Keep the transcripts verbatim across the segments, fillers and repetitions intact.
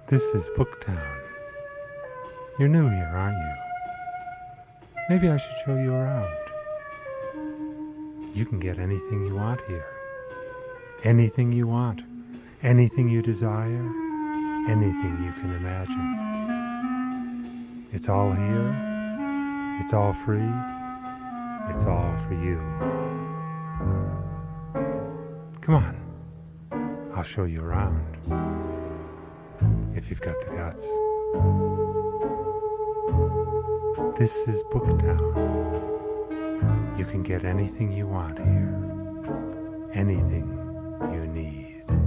This is Booktown. You're new here, aren't you? Maybe I should show you around. You can get anything you want here. Anything you want. Anything you desire. Anything you can imagine. It's all here. It's all free. It's all for you. Come on. I'll show you around. If you've got the guts. This is Booktown. You can get anything you want here. Anything you need.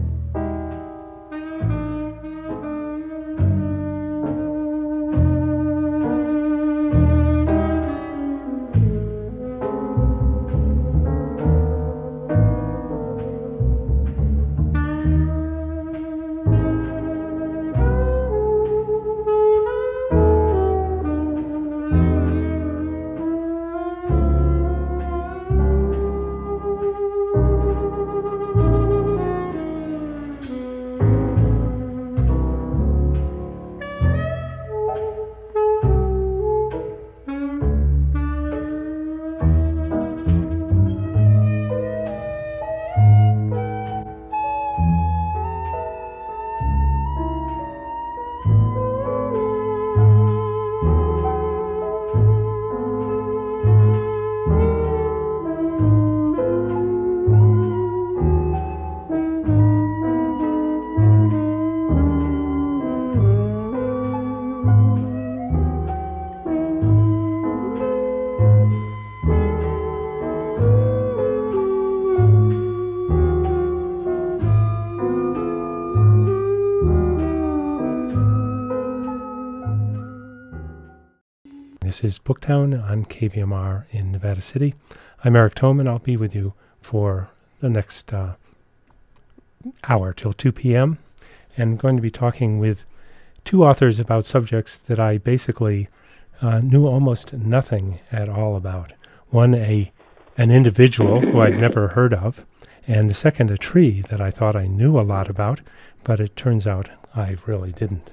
This is Booktown on K V M R in Nevada City. I'm Eric Tome, and I'll be with you for the next uh, hour till two p.m. And I'm going to be talking with two authors about subjects that I basically uh, knew almost nothing at all about. One, a an individual who I'd never heard of, and the second, a tree that I thought I knew a lot about, but it turns out I really didn't.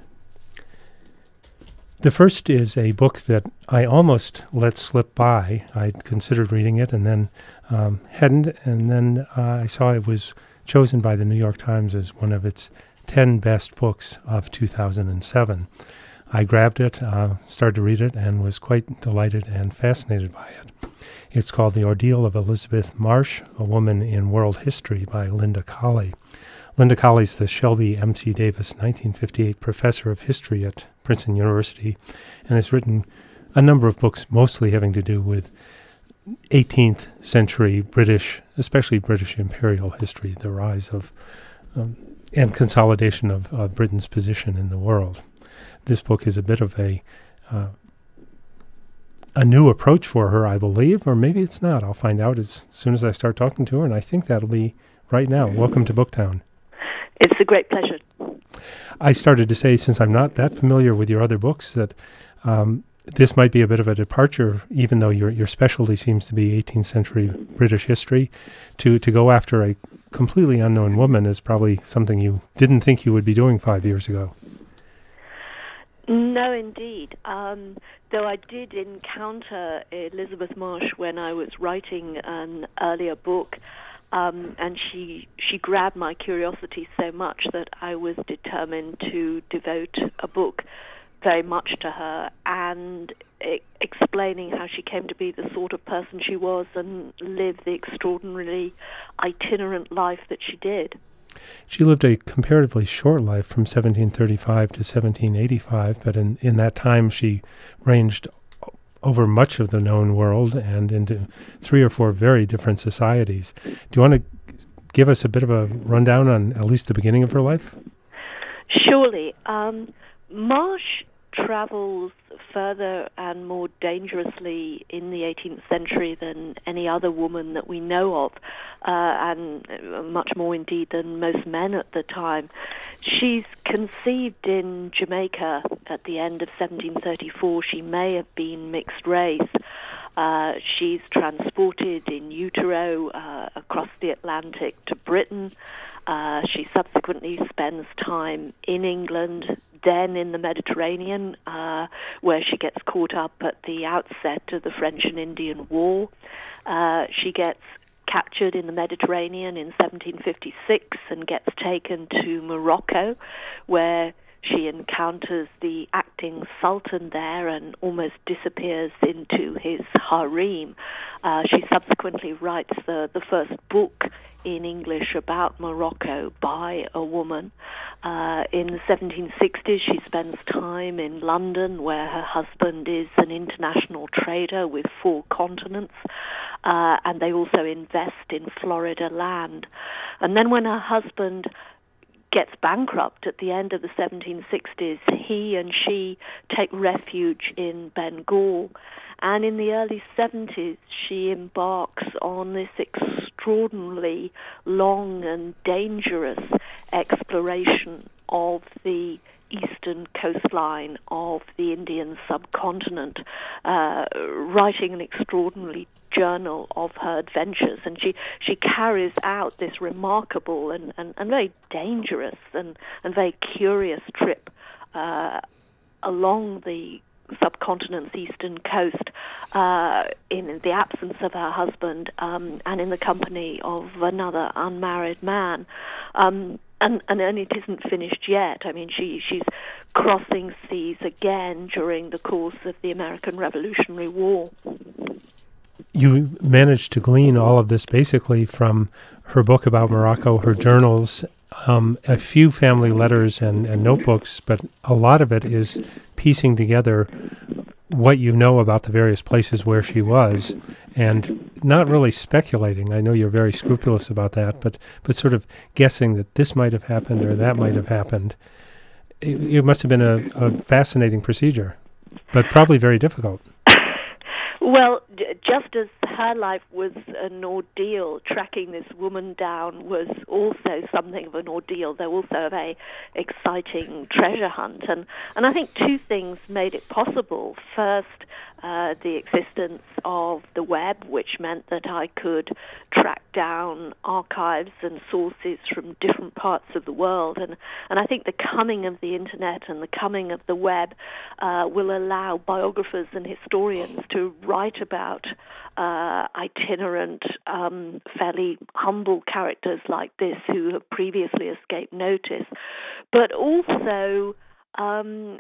The first is a book that I almost let slip by. I'd considered reading it and then um, hadn't, and then uh, I saw it was chosen by the New York Times as one of its ten best books of two thousand seven. I grabbed it, uh, started to read it, and was quite delighted and fascinated by it. It's called The Ordeal of Elizabeth Marsh, A Woman in World History by Linda Colley. Linda Colley's the Shelby M C Davis nineteen fifty-eight Professor of History at Princeton University, and has written a number of books mostly having to do with eighteenth century British, especially British imperial history, the rise of um, and consolidation of uh, Britain's position in the world. This book is a bit of a uh, a new approach for her, I believe, or maybe it's not. I'll find out as soon as I start talking to her, and I think that'll be right now. Welcome to Booktown. It's a great pleasure. I started to say, since I'm not that familiar with your other books, that um, this might be a bit of a departure, even though your your specialty seems to be eighteenth century British history. To, to go after a completely unknown woman is probably something you didn't think you would be doing five years ago. No, indeed. Um, though I did encounter Elizabeth Marsh when I was writing an earlier book, um, and she she grabbed my curiosity so much that I was determined to devote a book very much to her and e- explaining how she came to be the sort of person she was and live the extraordinarily itinerant life that she did. She lived a comparatively short life from seventeen thirty-five to seventeen eighty-five, but in, in that time she ranged over much of the known world and into three or four very different societies. Do you want to give us a bit of a rundown on at least the beginning of her life? Surely. Um, Marsh travels further and more dangerously in the eighteenth century than any other woman that we know of, uh, and much more indeed than most men at the time. She's conceived in Jamaica at the end of seventeen thirty-four. She may have been mixed race. Uh, she's transported in utero uh, across the Atlantic to Britain. Uh, she subsequently spends time in England, then in the Mediterranean, uh, where she gets caught up at the outset of the French and Indian War. Uh, she gets captured in the Mediterranean in seventeen fifty-six and gets taken to Morocco, where she encounters the acting sultan there and almost disappears into his harem. Uh, she subsequently writes the, the first book in English about Morocco by a woman. Uh, in the seventeen sixties, she spends time in London, where her husband is an international trader with four continents, uh, and they also invest in Florida land. And then when her husband gets bankrupt at the end of the seventeen sixties, he and she take refuge in Bengal. And in the early seventies, she embarks on this extraordinarily long and dangerous exploration of the eastern coastline of the Indian subcontinent, uh, writing an extraordinary journal of her adventures. And she, she carries out this remarkable and, and, and very dangerous and, and very curious trip uh, along the subcontinent's eastern coast uh, in the absence of her husband um, and in the company of another unmarried man. Um, and, and, and it isn't finished yet. I mean, she, she's crossing seas again during the course of the American Revolutionary War. You managed to glean all of this basically from her book about Morocco, her journals, um, a few family letters and, and notebooks, but a lot of it is piecing together what you know about the various places where she was and not really speculating. I know you're very scrupulous about that, but, but sort of guessing that this might have happened or that might have happened. It, it must have been a, a fascinating procedure, but probably very difficult. Well, just as her life was an ordeal, tracking this woman down was also something of an ordeal, though also a very exciting treasure hunt. And, and I think two things made it possible. First, uh, the existence of the web, which meant that I could track down archives and sources from different parts of the world. And, and I think the coming of the internet and the coming of the web uh, will allow biographers and historians to write about uh, itinerant, um, fairly humble characters like this who have previously escaped notice. But also, um,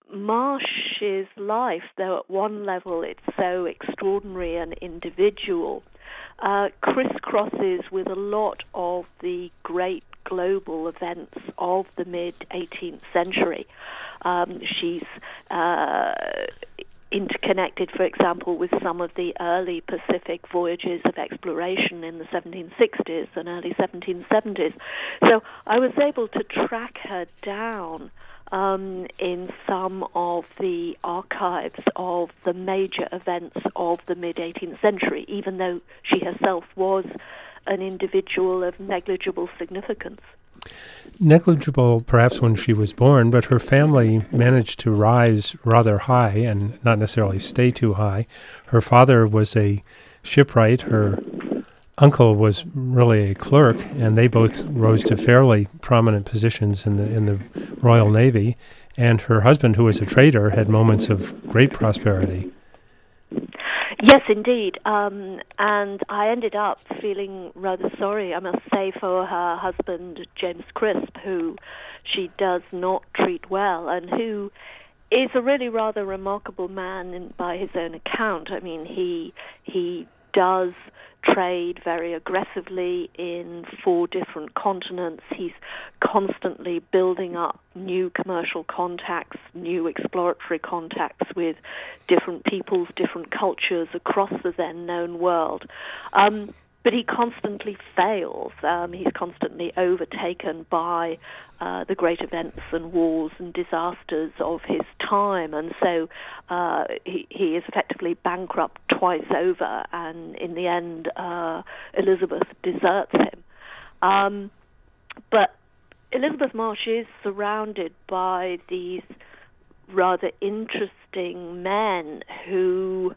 Marsh's life, though at one level it's so extraordinary and individual, uh, crisscrosses with a lot of the great global events of the mid-eighteenth century. Um, she's uh, interconnected, for example, with some of the early Pacific voyages of exploration in the seventeen sixties and early seventeen seventies. So I was able to track her down um, in some of the archives of the major events of the mid-eighteenth century, even though she herself was an individual of negligible significance. Negligible perhaps when she was born, but her family managed to rise rather high and not necessarily stay too high. Her father was a shipwright, her uncle was really a clerk, and they both rose to fairly prominent positions in the in the Royal Navy. And her husband, who was a trader, had moments of great prosperity. Yes, indeed. Um, and I ended up feeling rather sorry, I must say, for her husband, James Crisp, who she does not treat well, and who is a really rather remarkable man in, by his own account. I mean, he he does trade very aggressively in four different continents. He's constantly building up new commercial contacts, new exploratory contacts with different peoples, different cultures across the then known world. Um, but he constantly fails. Um, he's constantly overtaken by uh, the great events and wars and disasters of his time, and so uh, he, he is effectively bankrupt twice over, and in the end, uh, Elizabeth deserts him. Um, but Elizabeth Marsh is surrounded by these rather interesting men who,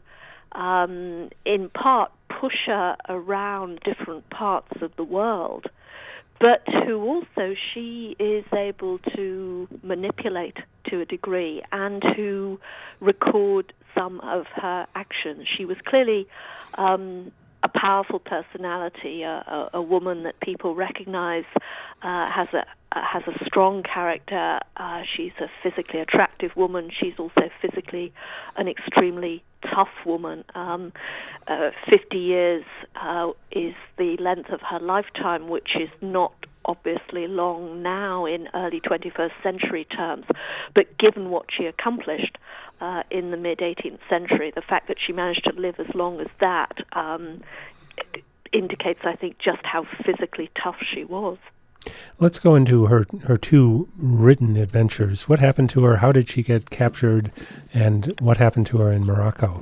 um, in part, push her around different parts of the world, but who also she is able to manipulate to a degree and to record some of her actions. She was clearly um, a powerful personality, a, a, a woman that people recognize uh, has a uh, has a strong character. Uh, she's a physically attractive woman. She's also physically an extremely tough woman. Um, uh, Fifty years uh, is the length of her lifetime, which is not obviously long now in early twenty-first century terms, but given what she accomplished uh, in the mid-eighteenth century, the fact that she managed to live as long as that um, indicates, I think, just how physically tough she was. Let's go into her, her two written adventures. What happened to her? How did she get captured? And what happened to her in Morocco?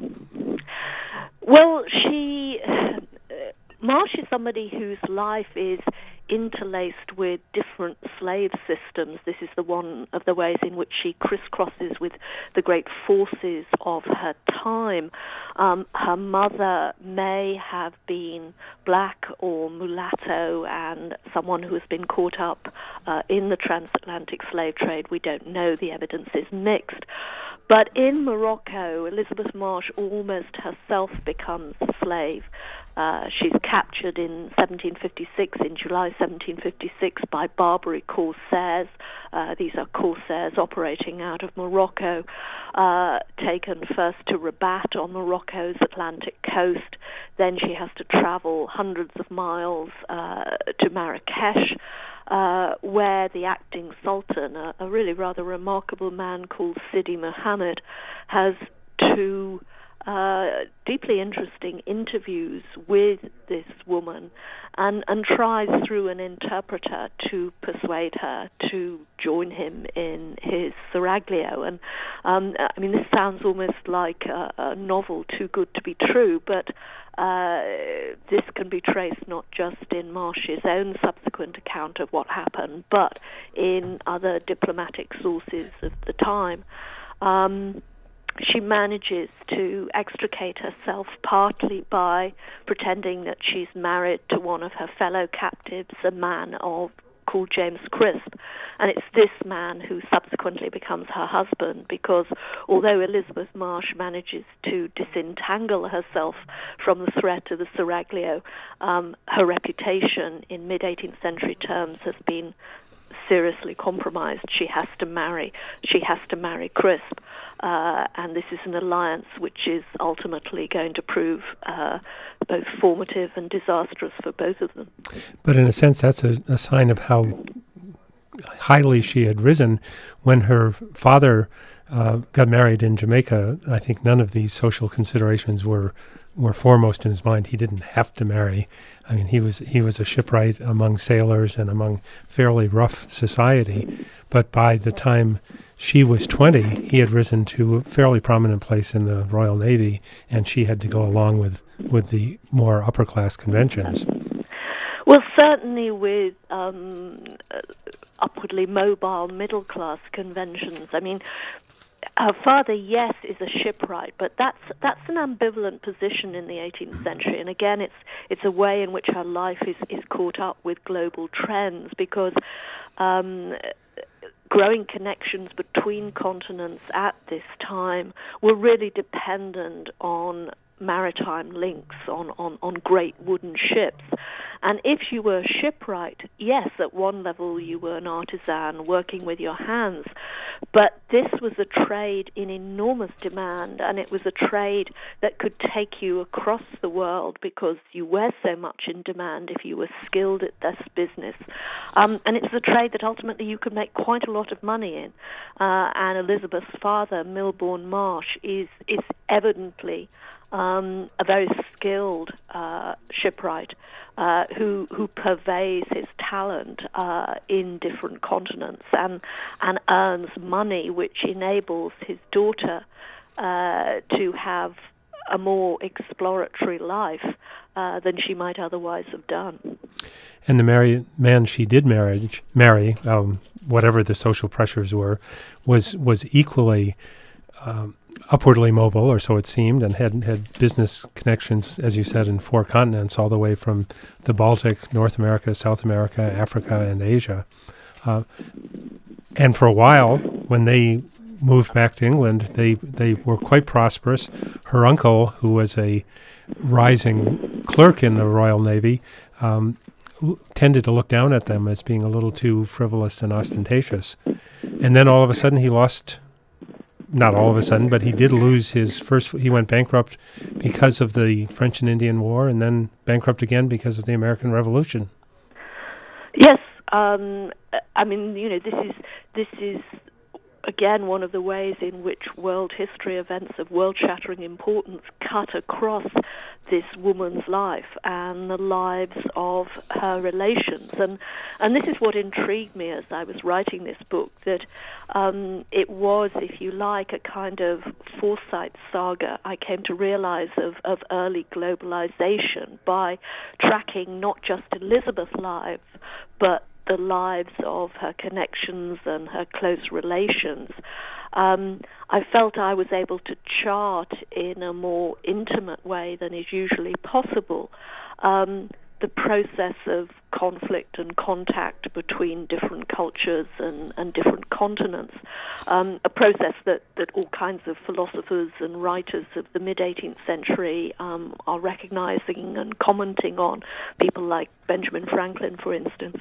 Well, she... Uh, Marsh is somebody whose life is interlaced with different slave systems. This is the one of the ways in which she crisscrosses with the great forces of her time. Um, her mother may have been black or mulatto and someone who has been caught up uh, in the transatlantic slave trade. We don't know. The evidence is mixed. But in Morocco, Elizabeth Marsh almost herself becomes a slave. Uh, she's captured in seventeen fifty-six, in July seventeen fifty-six, by Barbary corsairs. Uh, these are corsairs operating out of Morocco, uh, taken first to Rabat on Morocco's Atlantic coast. Then she has to travel hundreds of miles uh, to Marrakesh, uh, where the acting sultan, a, a really rather remarkable man called Sidi Mohammed, has to Uh, deeply interesting interviews with this woman and, and tries through an interpreter to persuade her to join him in his seraglio. And um, I mean, this sounds almost like a, a novel too good to be true, but uh, this can be traced not just in Marsh's own subsequent account of what happened, but in other diplomatic sources of the time. Um, She manages to extricate herself partly by pretending that she's married to one of her fellow captives, a man of called James Crisp. And it's this man who subsequently becomes her husband, because although Elizabeth Marsh manages to disentangle herself from the threat of the seraglio, um, her reputation in mid-eighteenth century terms has been seriously compromised. She has to marry. She has to marry Crisp. Uh, and this is an alliance which is ultimately going to prove uh, both formative and disastrous for both of them. But in a sense, that's a, a sign of how highly she had risen. When her father uh, got married in Jamaica, I think none of these social considerations were were foremost in his mind. He didn't have to marry. I mean, he was he was a shipwright among sailors and among fairly rough society. But by the time she was twenty, he had risen to a fairly prominent place in the Royal Navy, and she had to go along with, with the more upper-class conventions. Well, certainly with um, uh, upwardly mobile middle-class conventions. I mean, her father, yes, is a shipwright, but that's that's an ambivalent position in the eighteenth century. And again, it's it's a way in which her life is, is caught up with global trends, because um, growing connections between continents at this time were really dependent on maritime links, on, on, on great wooden ships. And if you were a shipwright, yes, at one level you were an artisan working with your hands, but this was a trade in enormous demand, and it was a trade that could take you across the world because you were so much in demand if you were skilled at this business. Um, and it's a trade that ultimately you could make quite a lot of money in. Uh, and Elizabeth's father, Milbourne Marsh, is, is evidently Um, a very skilled uh, shipwright uh, who who purveys his talent uh, in different continents and and earns money, which enables his daughter uh, to have a more exploratory life uh, than she might otherwise have done. And the marry, man she did marry, marry um, whatever the social pressures were, was was equally Um, upwardly mobile, or so it seemed, and had had business connections, as you said, in four continents, all the way from the Baltic, North America, South America, Africa, and Asia. Uh, and for a while, when they moved back to England, they, they were quite prosperous. Her uncle, who was a rising clerk in the Royal Navy, um, tended to look down at them as being a little too frivolous and ostentatious. And then all of a sudden he lost, not all of a sudden, but he did lose his first, he went bankrupt because of the French and Indian War, and then bankrupt again because of the American Revolution. Yes, um, I mean, you know, this is, this is again one of the ways in which world history events of world-shattering importance cut across this woman's life and the lives of her relations. And and this is what intrigued me as I was writing this book, that um, it was, if you like, a kind of foresight saga I came to realize of, of early globalization by tracking not just Elizabeth's life, but the lives of her connections and her close relations. Um, I felt I was able to chart in a more intimate way than is usually possible um, the process of conflict and contact between different cultures and, and different continents, um, a process that, that all kinds of philosophers and writers of the mid-eighteenth century um, are recognizing and commenting on, people like Benjamin Franklin, for instance.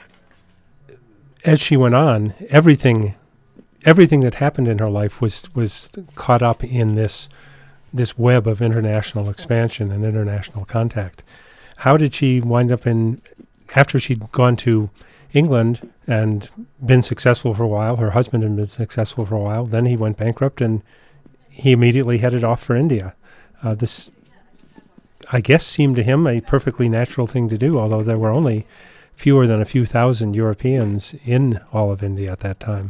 As she went on, everything everything that happened in her life was was caught up in this this web of international expansion and international contact. How did she wind up in, after she'd gone to England and been successful for a while, her husband had been successful for a while, then he went bankrupt and he immediately headed off for India. Uh, this, I guess, seemed to him a perfectly natural thing to do, although there were only fewer than a few thousand Europeans in all of India at that time.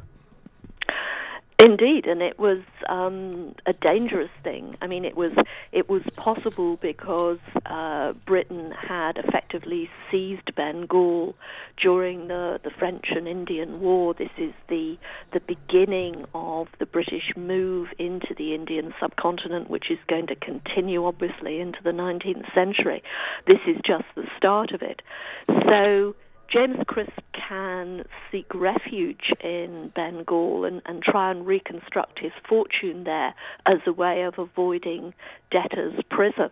Indeed, and it was um, a dangerous thing. I mean, it was it was possible because uh, Britain had effectively seized Bengal during the, the French and Indian War. This is the the beginning of the British move into the Indian subcontinent, which is going to continue, obviously, into the nineteenth century. This is just the start of it. So James Crisp can seek refuge in Bengal and, and try and reconstruct his fortune there as a way of avoiding debtor's prison.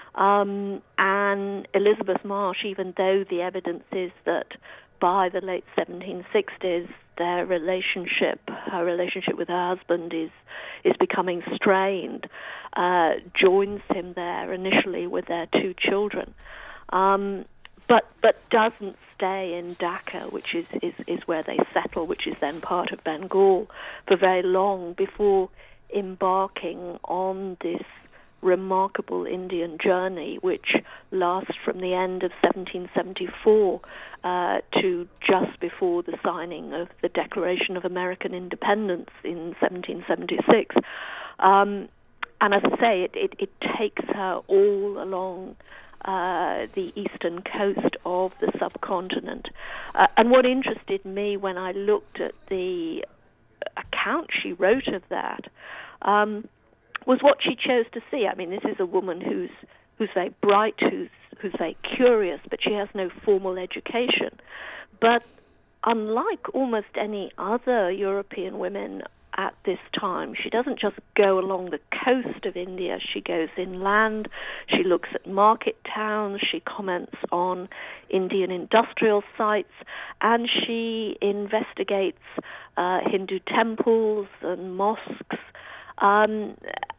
Um, and Elizabeth Marsh, even though the evidence is that by the late seventeen sixties, their relationship, her relationship with her husband is is becoming strained, uh, joins him there initially with their two children. Um, but but doesn't stay in Dhaka, which is, is, is where they settle, which is then part of Bengal, for very long before embarking on this remarkable Indian journey, which lasts from the end of seventeen seventy-four uh, to just before the signing of the Declaration of American Independence in seventeen seventy-six. Um, and as I say, it, it, it takes her all along Uh, the eastern coast of the subcontinent. Uh, and what interested me when I looked at the account she wrote of that um, was what she chose to see. I mean, this is a woman who's who's very bright, who's who's very curious, but she has no formal education. But unlike almost any other European women at this time, she doesn't just go along the coast of India. She goes inland, she looks at market towns, she comments on Indian industrial sites, and she investigates uh, Hindu temples and mosques. Um,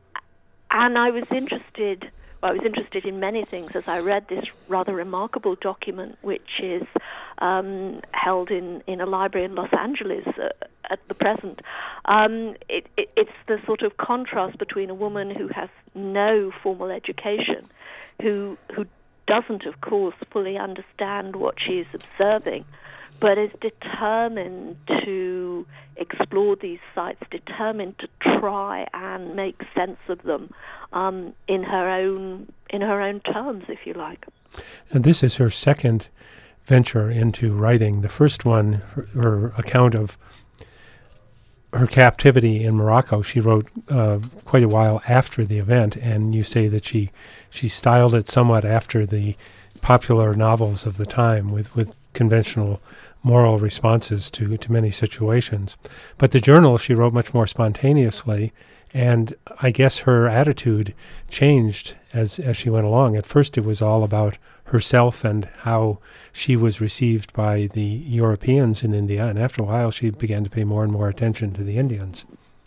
and I was interested, well, I was interested in many things as I read this rather remarkable document, which is um, held in, in a library in Los Angeles uh, at the present. Um, it, it, it's the sort of contrast between a woman who has no formal education, who who doesn't, of course, fully understand what she is observing, but is determined to explore these sites, determined to try and make sense of them um, in her own in her own terms, if you like. And this is her second venture into writing. The first one, her, her account of her captivity in Morocco, she wrote uh, quite a while after the event, and you say that she she styled it somewhat after the popular novels of the time with, with conventional moral responses to, to many situations. But the journal she wrote much more spontaneously, and I guess her attitude changed as, as she went along. At first it was all about herself and how she was received by the Europeans in India, and after a while she began to pay more and more attention to the Indians.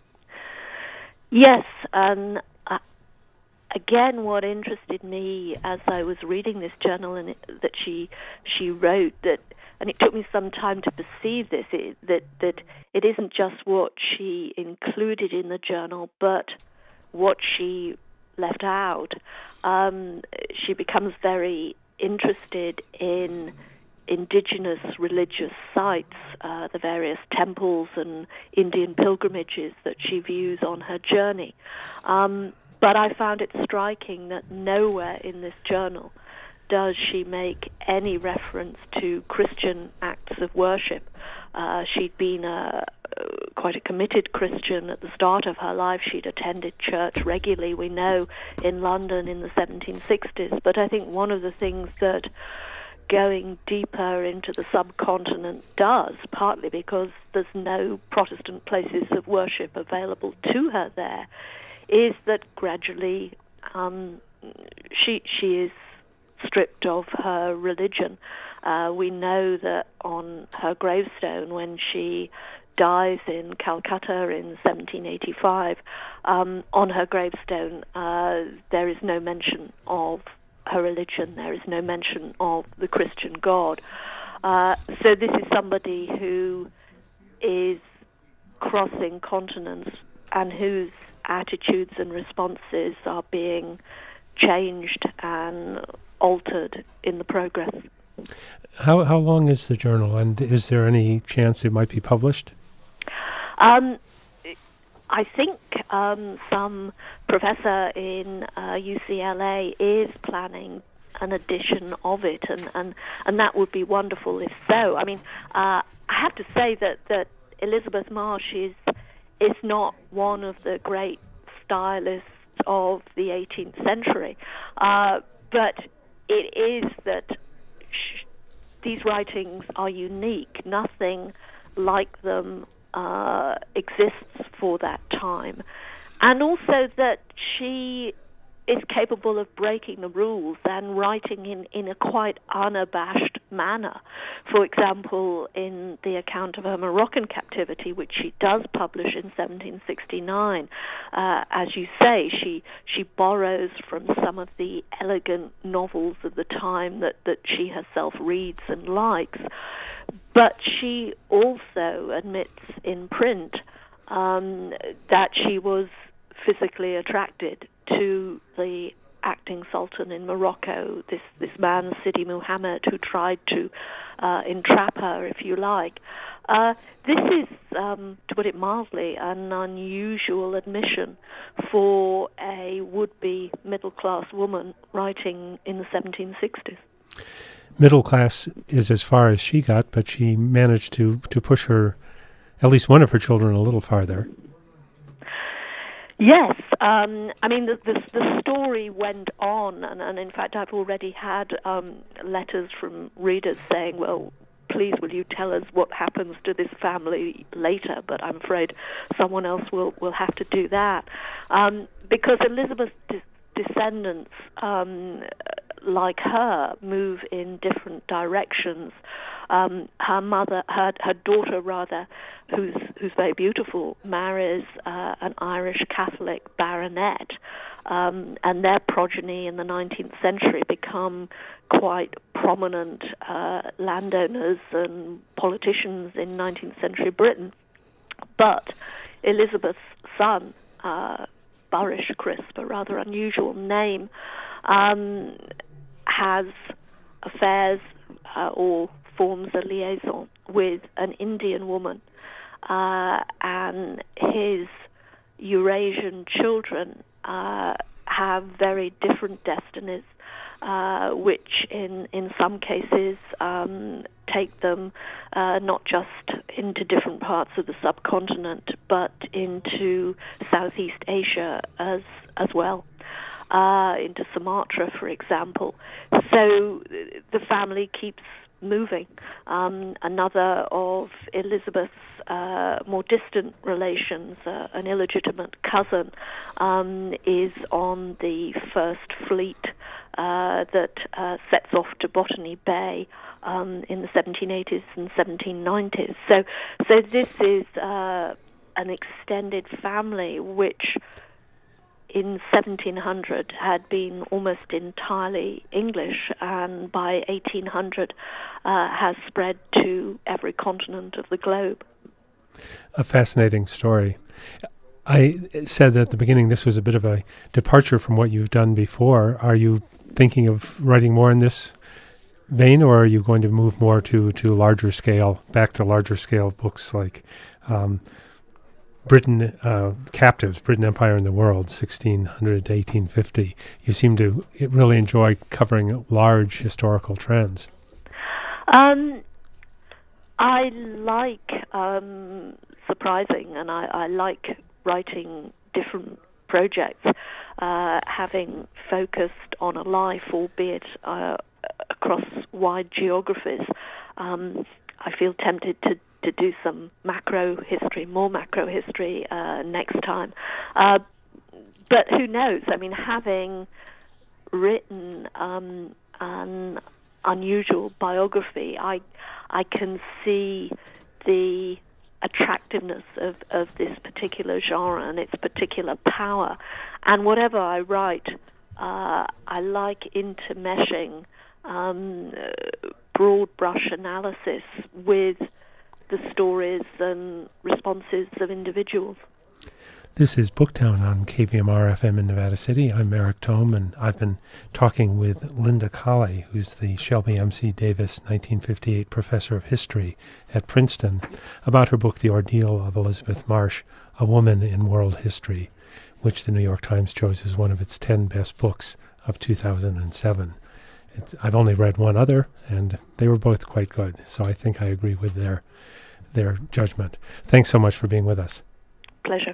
Yes, and uh, again, what interested me as I was reading this journal and it, that she she wrote, that, and it took me some time to perceive this, it, that that it isn't just what she included in the journal, but what she left out. Um, she becomes very interested in indigenous religious sites, uh, the various temples and Indian pilgrimages that she views on her journey. Um, but I found it striking that nowhere in this journal does she make any reference to Christian acts of worship. Uh, she'd been a, quite a committed Christian at the start of her life. She'd attended church regularly, we know, in London in the seventeen sixties. But I think one of the things that going deeper into the subcontinent does, partly because there's no Protestant places of worship available to her there, is that gradually um, she she is stripped of her religion. Uh, we know that on her gravestone, when she dies in Calcutta in seventeen eighty-five, um, on her gravestone uh, there is no mention of her religion. There is no mention of the Christian God. Uh, so this is somebody who is crossing continents and whose attitudes and responses are being changed and altered in the progress. How how long is the journal, and is there any chance it might be published? Um, I think um, some professor in uh, U C L A is planning an edition of it, and, and, and that would be wonderful if so. I mean, uh, I have to say that, that Elizabeth Marsh is is not one of the great stylists of the eighteenth century, uh, but it is that sh- these writings are unique. Nothing like them uh, exists for that time. And also that she is capable of breaking the rules and writing in, in a quite unabashed manner. For example, in the account of her Moroccan captivity, which she does publish in seventeen sixty-nine, uh, as you say, she she borrows from some of the elegant novels of the time that, that she herself reads and likes. But she also admits in print um, that she was physically attracted to the acting sultan in Morocco, this, this man, Sidi Muhammad, who tried to uh, entrap her, if you like. Uh, this is, um, to put it mildly, an unusual admission for a would-be middle-class woman writing in the seventeen sixties. Middle class is as far as she got, but she managed to, to push her, at least one of her children, a little farther. Yes, um, I mean, the, the, the story went on, and, and in fact I've already had um, letters from readers saying, well, please will you tell us what happens to this family later, but I'm afraid someone else will, will have to do that. Um, because Elizabeth's de- descendants, um, like her, move in different directions. Um, her mother, her, her daughter rather, who's who's very beautiful, marries uh, an Irish Catholic baronet, um, and their progeny in the nineteenth century become quite prominent uh, landowners and politicians in nineteenth century Britain. But Elizabeth's son, uh, Burish Crisp, a rather unusual name, um, has affairs uh, or forms a liaison with an Indian woman, uh, and his Eurasian children uh, have very different destinies. uh, which in, in some cases um, take them uh, not just into different parts of the subcontinent, but into Southeast Asia as as well, uh, into Sumatra, for example. So the family keeps moving. Um, another of Elizabeth's uh, more distant relations, uh, an illegitimate cousin, um, is on the first fleet uh, that uh, sets off to Botany Bay um, in the seventeen eighties and seventeen nineties. So, so this is uh, an extended family which in seventeen hundred had been almost entirely English, and by eighteen hundred uh, has spread to every continent of the globe. A fascinating story. I said at the beginning this was a bit of a departure from what you've done before. Are you thinking of writing more in this vein, or are you going to move more to, to larger scale, back to larger scale books like um, Britain, uh, Captives, Britain, Empire, and the World, sixteen hundred to eighteen fifty. You seem to really enjoy covering large historical trends. Um, I like um, surprising, and I, I like writing different projects, uh, having focused on a life, albeit uh, across wide geographies. Um, I feel tempted to to do some macro history, more macro history uh, next time. Uh, but who knows? I mean, having written um, an unusual biography, I I can see the attractiveness of, of this particular genre and its particular power. And whatever I write, uh, I like intermeshing um, broad brush analysis with the stories and responses of individuals. This is Booktown on K V M R F M in Nevada City. I'm Eric Tome, and I've been talking with Linda Colley, who's the Shelby M C Davis nineteen fifty-eight Professor of History at Princeton, about her book, The Ordeal of Elizabeth Marsh, A Woman in World History, which the New York Times chose as one of its ten best books of two thousand seven. It, I've only read one other, and they were both quite good, so I think I agree with their their judgment. Thanks so much for being with us. Pleasure.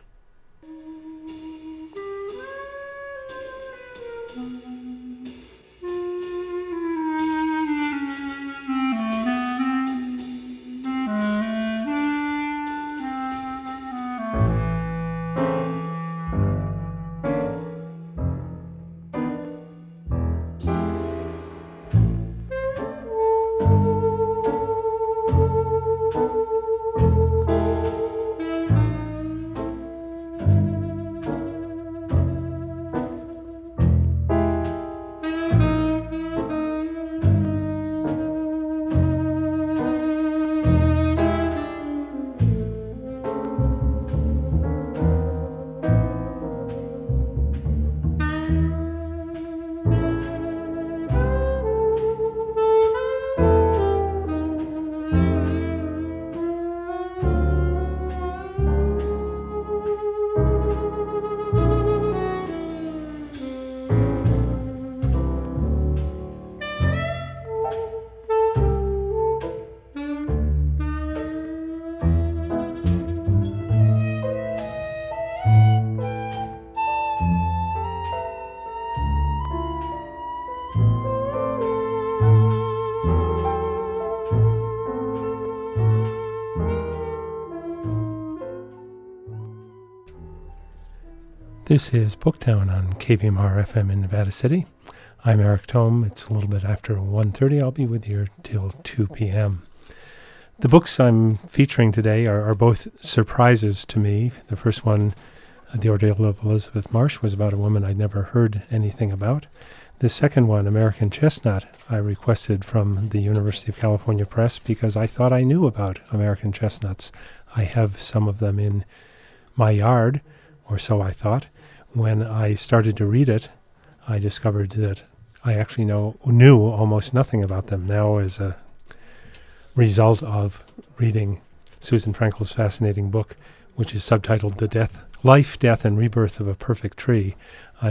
This is Booktown on K V M R F M in Nevada City. I'm Eric Tome. It's a little bit after one thirty. I'll be with you till two p.m. The books I'm featuring today are, are both surprises to me. The first one, The Ordeal of Elizabeth Marsh, was about a woman I'd never heard anything about. The second one, American Chestnut, I requested from the University of California Press because I thought I knew about American chestnuts. I have some of them in my yard, or so I thought. When I started to read it, I discovered that I actually know knew almost nothing about them. Now, as a result of reading Susan Frankel's fascinating book, which is subtitled The Death, Life, Death, and Rebirth of a Perfect Tree, I'm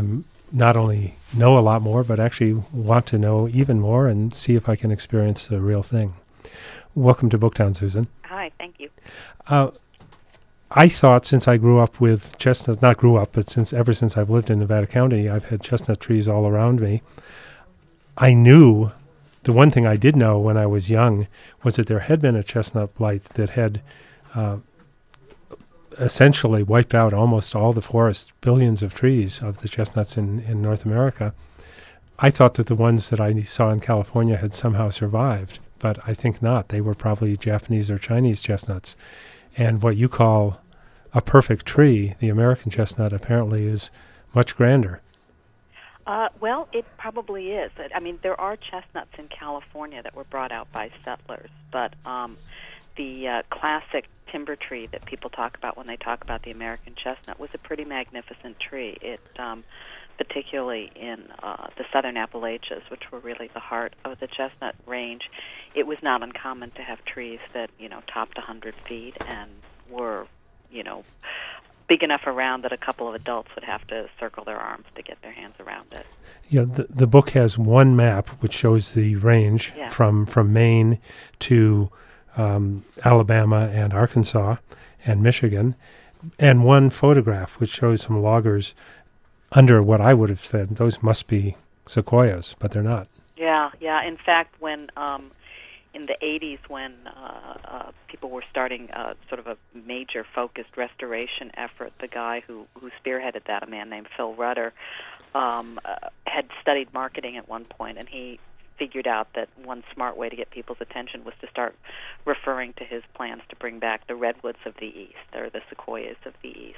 not only know a lot more, but actually want to know even more and see if I can experience the real thing. Welcome to Booktown, Susan. Hi, thank you. Uh, I thought since I grew up with chestnuts, not grew up, but since ever since I've lived in Nevada County, I've had chestnut trees all around me. I knew, the one thing I did know when I was young was that there had been a chestnut blight that had uh, essentially wiped out almost all the forest, billions of trees of the chestnuts in, in North America. I thought that the ones that I saw in California had somehow survived, but I think not. They were probably Japanese or Chinese chestnuts. And what you call a perfect tree, the American chestnut, apparently is much grander. Uh, well, it probably is. I mean, there are chestnuts in California that were brought out by settlers, but um, the uh, classic timber tree that people talk about when they talk about the American chestnut was a pretty magnificent tree. It, um, particularly in uh, the southern Appalachians, which were really the heart of the chestnut range, it was not uncommon to have trees that, you know, topped one hundred feet and were, you know, big enough around that a couple of adults would have to circle their arms to get their hands around it. Yeah, the, the book has one map which shows the range yeah. from, from Maine to um, Alabama and Arkansas and Michigan, and one photograph which shows some loggers under what I would have said those must be sequoias, but they're not. Yeah, yeah. In fact, when um, in the eighties, when uh, uh, people were starting uh, sort of a major focused restoration effort, the guy who, who spearheaded that, a man named Phil Rudder, um, uh, had studied marketing at one point, and he figured out that one smart way to get people's attention was to start referring to his plans to bring back the redwoods of the East, or the sequoias of the East.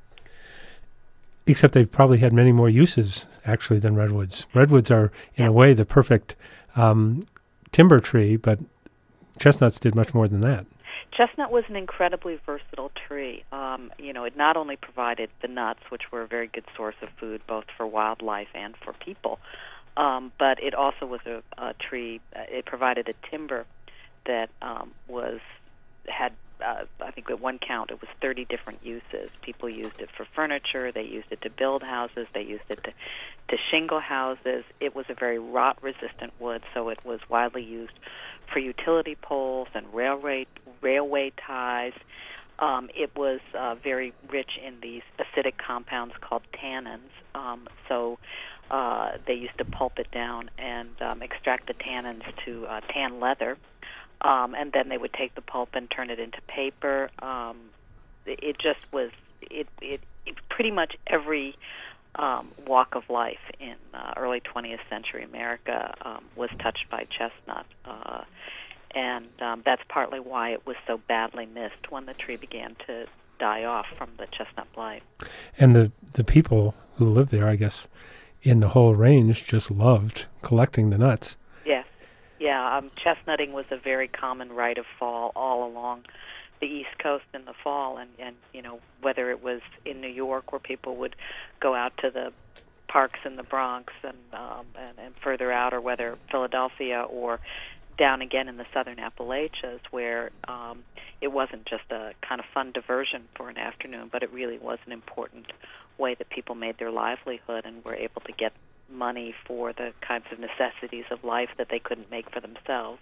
Except they've probably had many more uses, actually, than redwoods. Redwoods are, in yeah. a way, the perfect um, timber tree, but chestnuts did much more than that. Chestnut was an incredibly versatile tree. Um, you know, it not only provided the nuts, which were a very good source of food both for wildlife and for people, um, but it also was a, a tree. Uh, it provided a timber that um, was had. Uh, I think at one count it was thirty different uses. People used it for furniture, they used it to build houses, they used it to, to shingle houses. It was a very rot-resistant wood, so it was widely used for utility poles and railway, railway ties. Um, it was uh, very rich in these acidic compounds called tannins, um, so uh, they used to pulp it down and um, extract the tannins to uh, tan leather. Um, and then they would take the pulp and turn it into paper. Um, it, it just was, it, it, it pretty much every um, walk of life in uh, early twentieth century America um, was touched by chestnut. Uh, and um, that's partly why it was so badly missed when the tree began to die off from the chestnut blight. And the, the people who lived there, I guess, in the whole range just loved collecting the nuts. Yes. Yeah, um, chestnutting was a very common rite of fall all along the East Coast in the fall, and, and you know, whether it was in New York where people would go out to the parks in the Bronx and, um, and, and further out, or whether Philadelphia or down again in the southern Appalachians, where um, it wasn't just a kind of fun diversion for an afternoon, but it really was an important way that people made their livelihood and were able to get money for the kinds of necessities of life that they couldn't make for themselves.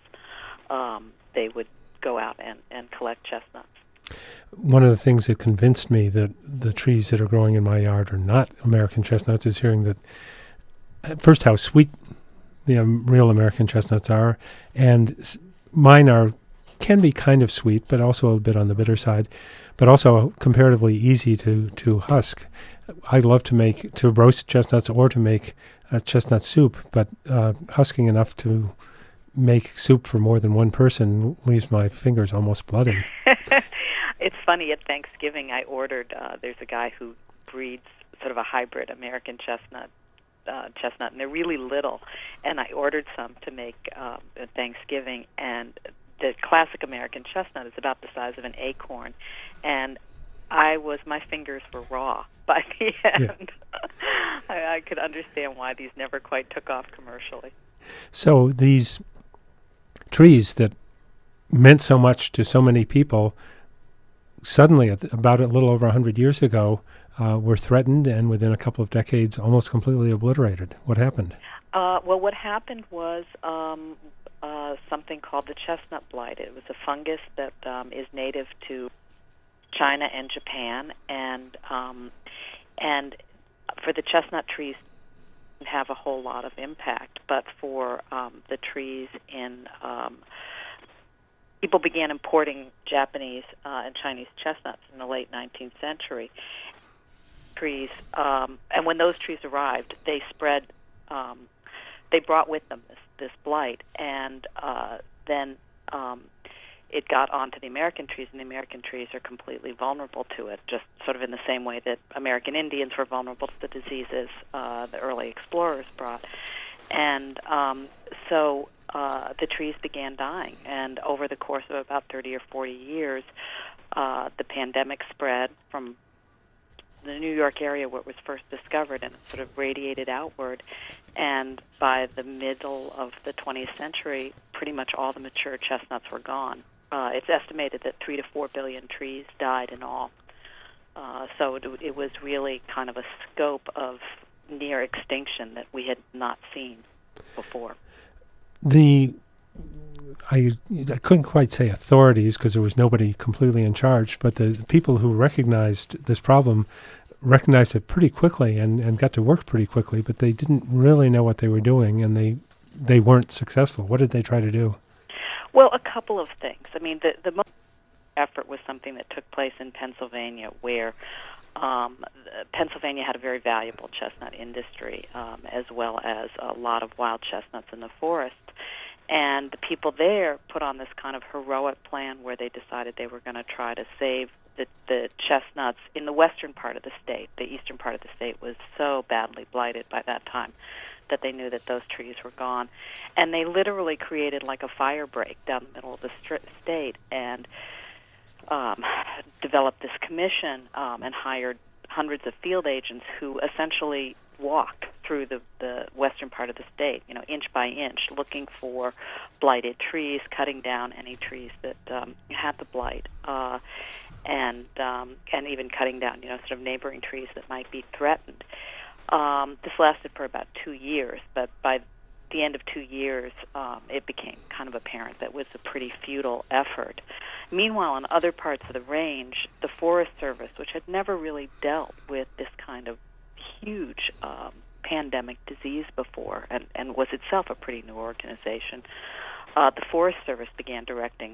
Um, they would go out and, and collect chestnuts. One of the things that convinced me that the trees that are growing in my yard are not American chestnuts is hearing that, at first, how sweet the um, real American chestnuts are, and s- mine are can be kind of sweet, but also a bit on the bitter side, but also comparatively easy to, to husk. I love to make, to roast chestnuts or to make a chestnut soup, but uh, husking enough to make soup for more than one person leaves my fingers almost bloody. It's funny, at Thanksgiving I ordered, uh, there's a guy who breeds sort of a hybrid American chestnut, uh, chestnut, and they're really little, and I ordered some to make um, at Thanksgiving, and the classic American chestnut is about the size of an acorn, and I was, my fingers were raw by the end. Yeah. I, I could understand why these never quite took off commercially. So these trees that meant so much to so many people suddenly, at about a little over one hundred years ago, uh, were threatened and within a couple of decades almost completely obliterated. What happened? Uh, well, what happened was um, uh, something called the chestnut blight. It was a fungus that um, is native to China and Japan, and um, and for the chestnut trees, it didn't have a whole lot of impact. But for um, the trees in um, people began importing Japanese uh, and Chinese chestnuts in the late nineteenth century. Trees, um, and when those trees arrived, they spread. Um, they brought with them this, this blight, and uh, then um, it got onto the American trees, and the American trees are completely vulnerable to it, just sort of in the same way that American Indians were vulnerable to the diseases uh, the early explorers brought. And um, so uh, the trees began dying, and over the course of about thirty or forty years, uh, the pandemic spread from the New York area where it was first discovered, and it sort of radiated outward. And by the middle of the twentieth century, pretty much all the mature chestnuts were gone. Uh, it's estimated that three to four billion trees died in all. Uh, so it, it was really kind of a scope of near extinction that we had not seen before. The I, I couldn't quite say authorities because there was nobody completely in charge, but the people who recognized this problem recognized it pretty quickly and, and got to work pretty quickly, but they didn't really know what they were doing, and they they weren't successful. What did they try to do? Well, a couple of things. I mean, the, the most effort was something that took place in Pennsylvania, where um, Pennsylvania had a very valuable chestnut industry, um, as well as a lot of wild chestnuts in the forest. And the people there put on this kind of heroic plan where they decided they were going to try to save the, the chestnuts in the western part of the state. The eastern part of the state was so badly blighted by that time that they knew that those trees were gone. And they literally created like a fire break down the middle of the st- state and um, developed this commission um, and hired hundreds of field agents who essentially walked through the, the western part of the state, you know, inch by inch, looking for blighted trees, cutting down any trees that um, had the blight, uh, and um, and even cutting down, you know, sort of neighboring trees that might be threatened. Um, this lasted for about two years, but by the end of two years, um, it became kind of apparent that it was a pretty futile effort. Meanwhile, in other parts of the range, the Forest Service, which had never really dealt with this kind of huge um, pandemic disease before, and, and was itself a pretty new organization, uh, the Forest Service began directing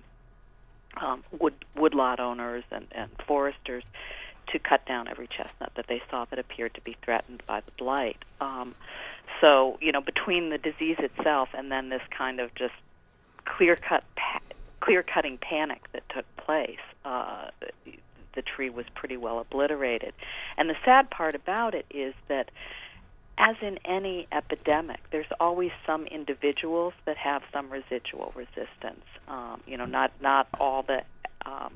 um, wood woodlot owners and, and foresters to cut down every chestnut that they saw that appeared to be threatened by the blight. Um, so, you know, between the disease itself and then this kind of just clear-cut, pa- clear-cutting panic that took place, uh, the tree was pretty well obliterated. And the sad part about it is that, as in any epidemic, there's always some individuals that have some residual resistance. Um, you know, not not all the, um,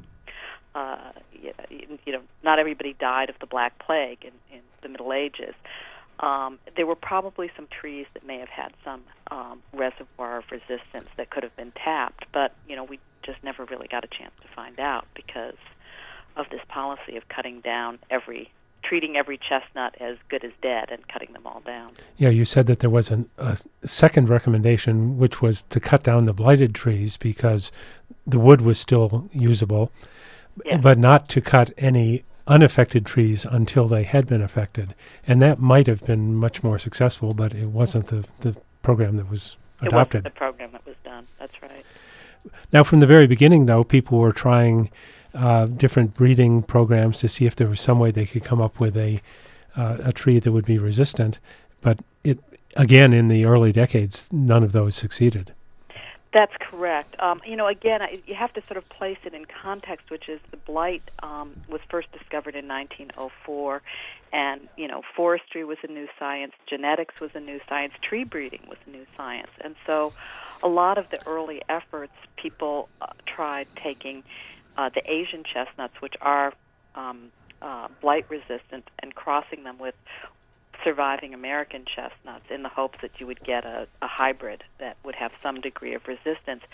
uh, you, you know, not everybody died of the Black Plague in, in the Middle Ages. Um, there were probably some trees that may have had some um, reservoir of resistance that could have been tapped, but, you know, we just never really got a chance to find out because of this policy of cutting down every, treating every chestnut as good as dead and cutting them all down. Yeah, you said that there was an, a second recommendation, which was to cut down the blighted trees because the wood was still usable, Yes. but not to cut any unaffected trees until they had been affected. And that might have been much more successful, but it wasn't the, the program that was adopted. It wasn't the program that was done. That's right. Now, from the very beginning, though, people were trying uh, different breeding programs to see if there was some way they could come up with a uh, a tree that would be resistant. But it again, in the early decades, none of those succeeded. That's correct. Um, you know, again, I, you have to sort of place it in context, which is the blight um, was first discovered in nineteen oh four, and, you know, forestry was a new science, genetics was a new science, tree breeding was a new science. And so a lot of the early efforts, people uh, tried taking uh, the Asian chestnuts, which are um, uh, blight-resistant, and crossing them with surviving American chestnuts in the hopes that you would get a, a hybrid that would have some degree of resistance.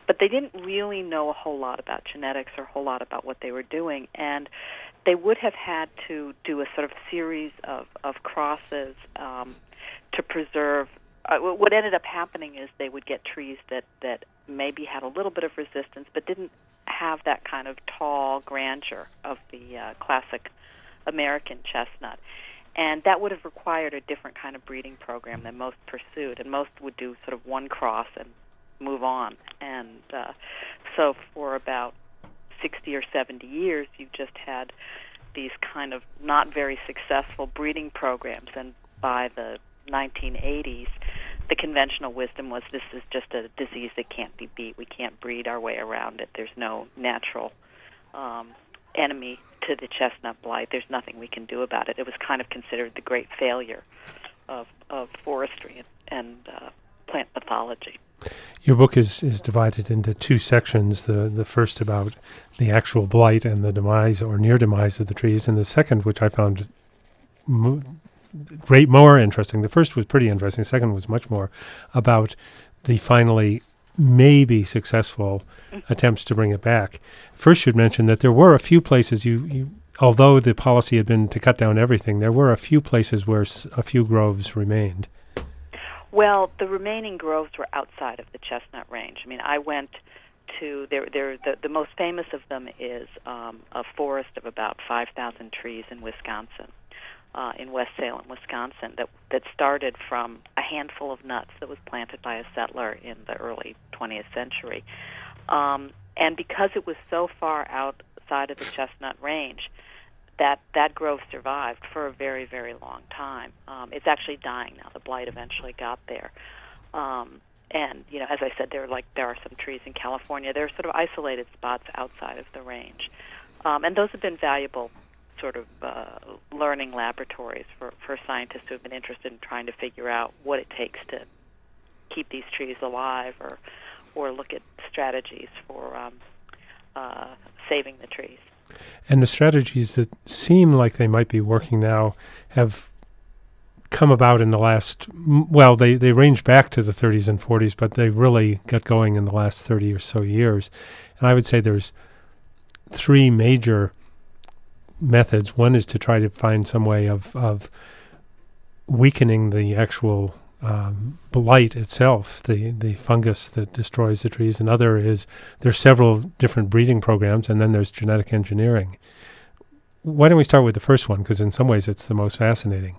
but they didn't really know a whole lot about genetics or a whole lot about what they were doing, and they would have had to do a sort of series of, of crosses um, to preserve. Uh, what ended up happening is they would get trees that, that maybe had a little bit of resistance but didn't have that kind of tall grandeur of the uh, classic American chestnut. And that would have required a different kind of breeding program than most pursued, and most would do sort of one cross and move on. And uh, so for about sixty or seventy years, you just had these kind of not very successful breeding programs, and by the nineteen eighties, the conventional wisdom was this is just a disease that can't be beat. We can't breed our way around it. There's no natural um, enemy to the chestnut blight. There's nothing we can do about it. It was kind of considered the great failure of, of forestry and, and uh, plant pathology. Your book is, is divided into two sections, the, the first about the actual blight and the demise or near demise of the trees, and the second, which I found mo- great, more interesting. The first was pretty interesting. The second was much more about the finally maybe successful mm-hmm. attempts to bring it back. First, should mention that there were a few places, you, you although the policy had been to cut down everything, there were a few places where s- a few groves remained. Well, the remaining groves were outside of the chestnut range. I mean, I went to, there, there, the, the most famous of them is um, a forest of about five thousand trees in Wisconsin, uh, in West Salem, Wisconsin, that, that started from a handful of nuts that was planted by a settler in the early twentieth century. Um, and because it was so far outside of the chestnut range, that that grove survived for a very, very long time. Um, it's actually dying now. The blight eventually got there. Um, and, you know, as I said, there are, like, there are some trees in California. There are sort of isolated spots outside of the range. Um, and those have been valuable sort of uh, learning laboratories for, for scientists who have been interested in trying to figure out what it takes to keep these trees alive, or, or look at strategies for um, uh, saving the trees. And the strategies that seem like they might be working now have come about in the last, well, they, they range back to the thirties and forties, but they really got going in the last thirty or so years. And I would say there's three major methods. One is to try to find some way of, of weakening the actual um, blight itself, the, the fungus that destroys the trees. Another is there's several different breeding programs, and then there's genetic engineering. Why don't we start with the first one, because in some ways it's the most fascinating.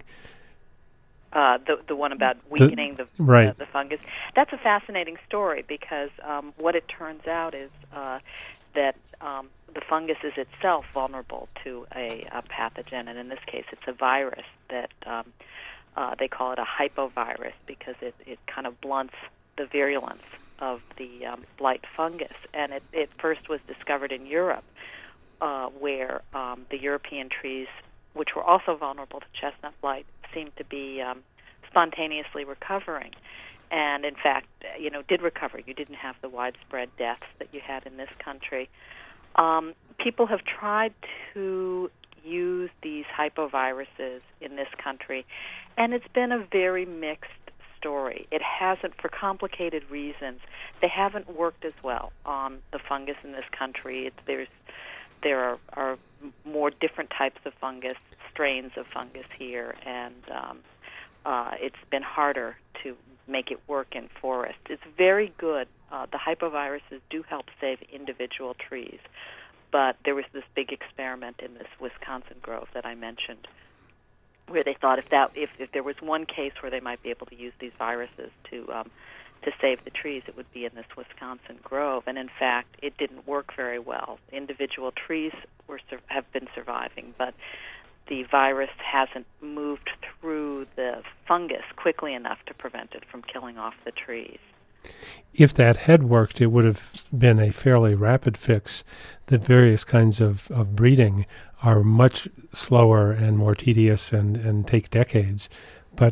Uh, the the one about weakening the the, right. uh, the fungus. That's a fascinating story, because um, what it turns out is uh, that um, the fungus is itself vulnerable to a, a pathogen, and in this case it's a virus that um, uh, they call it a hypovirus, because it, it kind of blunts the virulence of the um, blight fungus. And it, it first was discovered in Europe, uh, where um, the European trees, which were also vulnerable to chestnut blight, seemed to be um, spontaneously recovering. And in fact, you know, did recover. You didn't have the widespread deaths that you had in this country. Um, people have tried to use these hypoviruses in this country, and it's been a very mixed story. It hasn't, for complicated reasons, they haven't worked as well on the fungus in this country. It's, there's there are, are more different types of fungus, strains of fungus here, and um, uh, it's been harder to make it work in forests. It's very good. Uh, the hypoviruses do help save individual trees, but there was this big experiment in this Wisconsin grove that I mentioned, where they thought if that if, if there was one case where they might be able to use these viruses to um, to save the trees, it would be in this Wisconsin grove. And in fact, it didn't work very well. Individual trees were have been surviving, but the virus hasn't moved through the fungus quickly enough to prevent it from killing off the trees. If that had worked, it would have been a fairly rapid fix. The various kinds of, of breeding are much slower and more tedious and, and take decades. But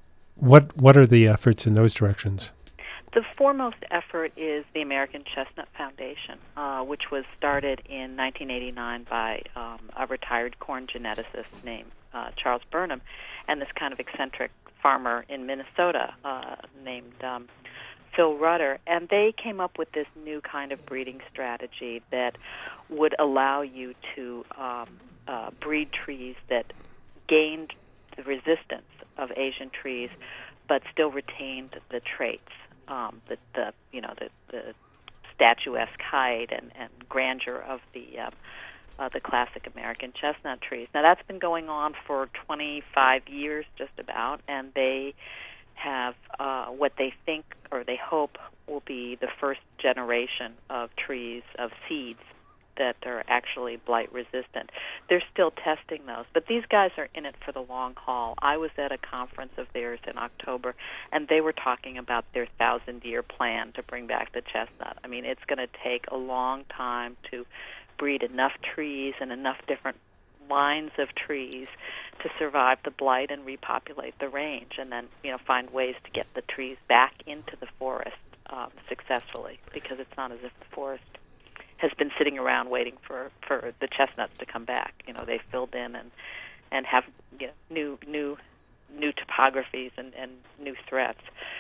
what what are the efforts in those directions? The foremost effort is the American Chestnut Foundation, uh, which was started in nineteen eighty-nine by um, a retired corn geneticist named uh, Charles Burnham, and this kind of eccentric farmer in Minnesota uh, named um, Phil Rutter, and they came up with this new kind of breeding strategy that would allow you to um, uh, breed trees that gained the resistance of Asian trees, but still retained the traits, um, the, the you know the, the statuesque height and, and grandeur of the um, uh, the classic American chestnut trees. Now that's been going on for twenty-five years, just about, and they have uh, what they think or they hope will be the first generation of trees of seeds that are actually blight resistant. They're still testing those, but these guys are in it for the long haul. I was at a conference of theirs in October, and they were talking about their thousand-year plan to bring back the chestnut. I mean, it's going to take a long time to breed enough trees and enough different lines of trees to survive the blight and repopulate the range, and then, you know, find ways to get the trees back into the forest um, successfully, because it's not as if the forest has been sitting around waiting for, for the chestnuts to come back. You know, they filled in and and have, you know, new new new topographies and, and new threats.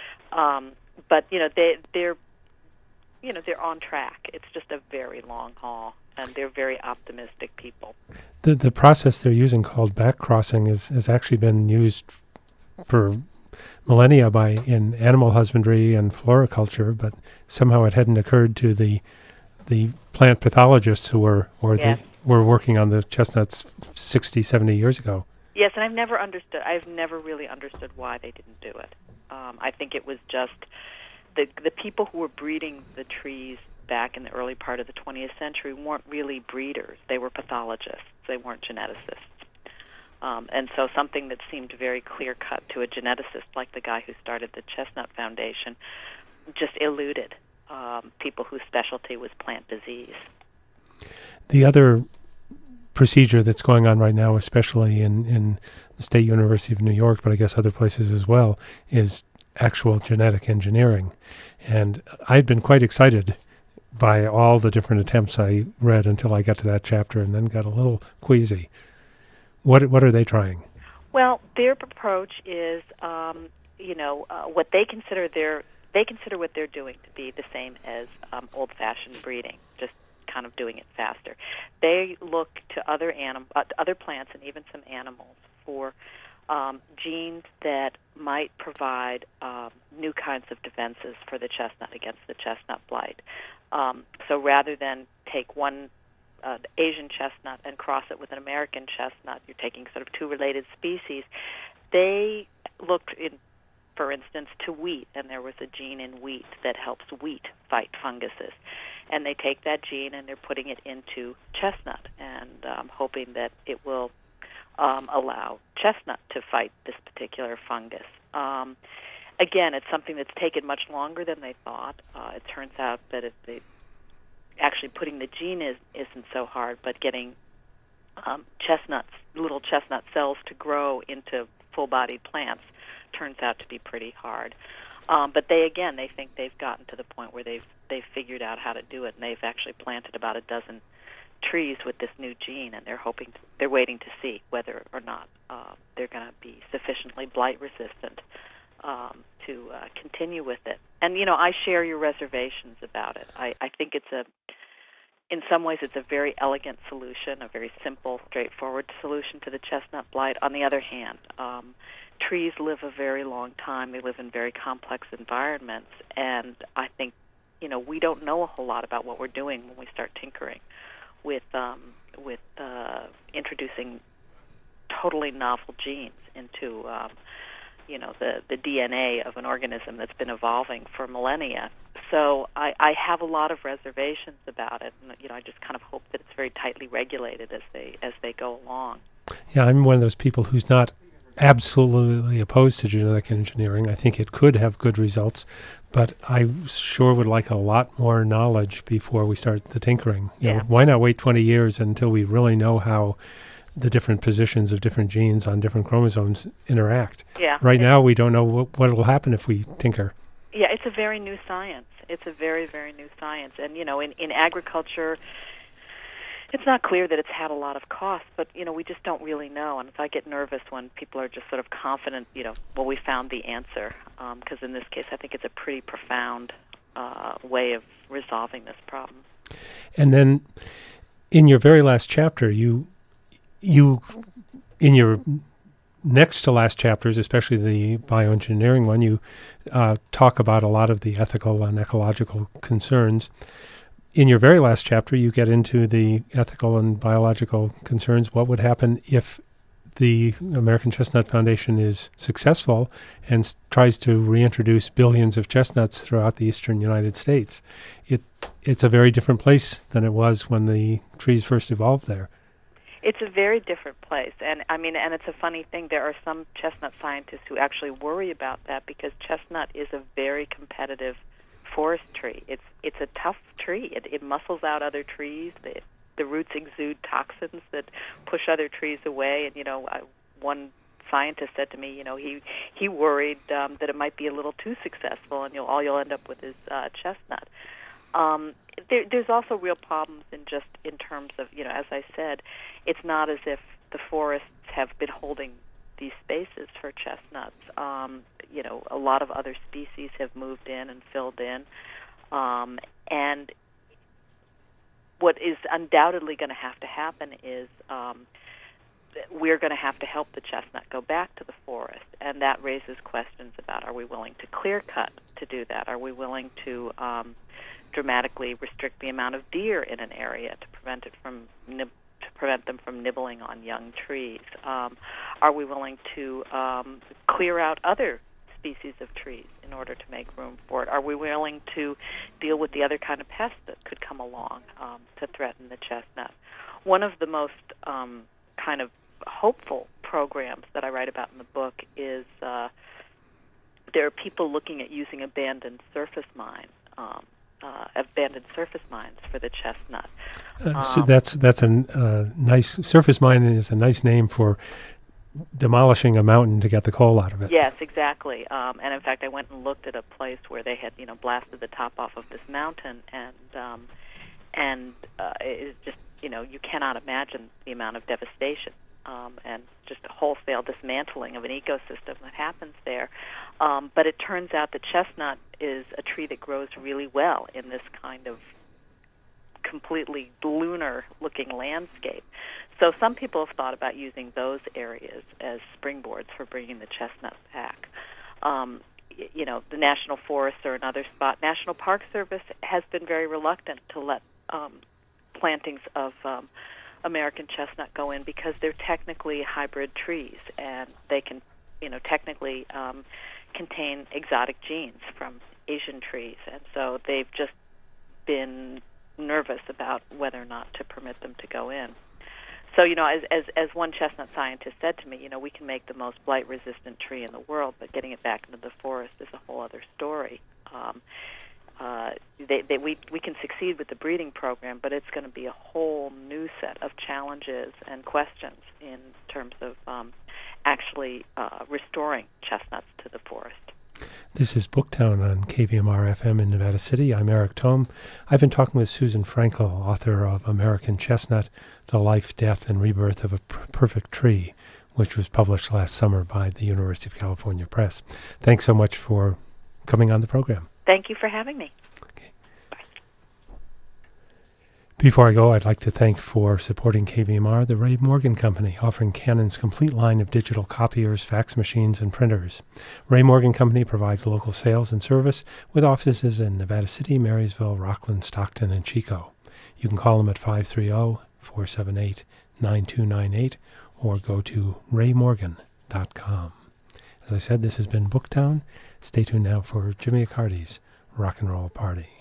Um, but you know, they they're you know they're on track. It's just a very long haul, and they're very optimistic people. The the process they're using, called backcrossing, is has actually been used for millennia by in animal husbandry and floriculture, but somehow it hadn't occurred to the the plant pathologists who were or yes. the, were working on the chestnuts sixty, seventy years ago. Yes, and I've never understood. I've never really understood why they didn't do it. Um, I think it was just the the people who were breeding the trees back in the early part of the twentieth century weren't really breeders. They were pathologists. They weren't geneticists. Um, and so something that seemed very clear-cut to a geneticist like the guy who started the Chestnut Foundation just eluded Um, people whose specialty was plant disease. The other procedure that's going on right now, especially in, in the State University of New York, but I guess other places as well, is actual genetic engineering. And I'd been quite excited by all the different attempts I read until I got to that chapter, and then got a little queasy. What what are they trying? Well, their approach is, um, you know, uh, what they consider their They consider what they're doing to be the same as um, old-fashioned breeding, just kind of doing it faster. They look to other anim- uh, other plants and even some animals for um, genes that might provide um, new kinds of defenses for the chestnut against the chestnut blight. Um, so rather than take one uh, Asian chestnut and cross it with an American chestnut, you're taking sort of two related species. They looked in for instance, to wheat, and there was a gene in wheat that helps wheat fight funguses. And they take that gene and they're putting it into chestnut and um, hoping that it will um, allow chestnut to fight this particular fungus. Um, again, it's something that's taken much longer than they thought. Uh, it turns out that it, they, actually putting the gene is, isn't so hard, but getting um, chestnuts, little chestnut cells to grow into full-bodied plants turns out to be pretty hard. Um, but they, again, they think they've gotten to the point where they've they've figured out how to do it, and they've actually planted about a dozen trees with this new gene, and they're hoping to, they're waiting to see whether or not uh, they're going to be sufficiently blight resistant um, to uh, continue with it. And you know, I share your reservations about it. I, I think it's a in some ways, it's a very elegant solution, a very simple, straightforward solution to the chestnut blight. On the other hand, um, trees live a very long time. They live in very complex environments, and I think, you know, we don't know a whole lot about what we're doing when we start tinkering with um, with uh, introducing totally novel genes into, um, you know, the, the D N A of an organism that's been evolving for millennia. So I, I have a lot of reservations about it, and you know, I just kind of hope that it's very tightly regulated as they as they go along. Yeah, I'm one of those people who's not absolutely opposed to genetic engineering. I think it could have good results, but I sure would like a lot more knowledge before we start the tinkering. You Yeah. know, why not wait twenty years until we really know how the different positions of different genes on different chromosomes interact? Yeah. Right now, we don't know what what will happen if we tinker. Yeah, it's a very new science. It's a very, very new science. And, you know, in, in agriculture, It's not clear that it's had a lot of cost, but, you know, we just don't really know. And I get nervous when people are just sort of confident, you know, well, we found the answer. Because um, in this case, I think it's a pretty profound uh, way of resolving this problem. And then in your very last chapter, you, you in your next to last chapters, especially the bioengineering one, you uh, talk about a lot of the ethical and ecological concerns. In your very last chapter, you get into the ethical and biological concerns. What would happen if the American Chestnut Foundation is successful and s- tries to reintroduce billions of chestnuts throughout the eastern United States? It it's a very different place than it was when the trees first evolved there. It's a very different place, and I mean, and it's a funny thing. There are some chestnut scientists who actually worry about that because chestnut is a very competitive forest tree. It's it's a tough tree. It, it muscles out other trees. The, the roots exude toxins that push other trees away. And you know, I, one scientist said to me, you know, he he worried um, that it might be a little too successful, and you'll all you'll end up with is uh, chestnut. Um, there, there's also real problems in just in terms of, you know, as I said, it's not as if the forests have been holding these spaces for chestnuts. Um, you know, a lot of other species have moved in and filled in. Um, and what is undoubtedly going to have to happen is um, we're going to have to help the chestnut go back to the forest. And that raises questions about, are we willing to clear cut to do that? Are we willing to um, dramatically restrict the amount of deer in an area to prevent it from nib- to prevent them from nibbling on young trees? Um, are we willing to um, clear out other species of trees in order to make room for it? Are we willing to deal with the other kind of pests that could come along um, to threaten the chestnut? One of the most um, kind of hopeful programs that I write about in the book is uh, there are people looking at using abandoned surface mines. Um, Uh, abandoned surface mines for the chestnut. Uh, um, so that's that's a uh, nice surface mine is a nice name for demolishing a mountain to get the coal out of it. Yes, exactly. Um, and in fact, I went and looked at a place where they had, you know, blasted the top off of this mountain, and um, and uh, it's just, you know, you cannot imagine the amount of devastation um, and just a wholesale dismantling of an ecosystem that happens there. Um, but it turns out the chestnut is a tree that grows really well in this kind of completely lunar-looking landscape. So some people have thought about using those areas as springboards for bringing the chestnut back. Um, y- you know, the National Forests are another spot. National Park Service has been very reluctant to let um, plantings of um, American chestnut go in because they're technically hybrid trees, and they can, you know, technically um, contain exotic genes from Asian trees, and so they've just been nervous about whether or not to permit them to go in. So, you know, as as as one chestnut scientist said to me, you know, we can make the most blight-resistant tree in the world, but getting it back into the forest is a whole other story. Um, uh, they, they, we we can succeed with the breeding program, but it's going to be a whole new set of challenges and questions in terms of um, actually uh, restoring chestnuts to the forest. This is Booktown on K V M R F M in Nevada City. I'm Eric Thome. I've been talking with Susan Frankel, author of American Chestnut, The Life, Death, and Rebirth of a P- Perfect Tree, which was published last summer by the University of California Press. Thanks so much for coming on the program. Thank you for having me. Okay. Before I go, I'd like to thank for supporting K V M R the Ray Morgan Company, offering Canon's complete line of digital copiers, fax machines, and printers. Ray Morgan Company provides local sales and service with offices in Nevada City, Marysville, Rockland, Stockton, and Chico. You can call them at five three zero, four seven eight, nine two nine eight or go to ray morgan dot com. As I said, this has been Booktown. Stay tuned now for Jimmy Accardi's Rock and Roll Party.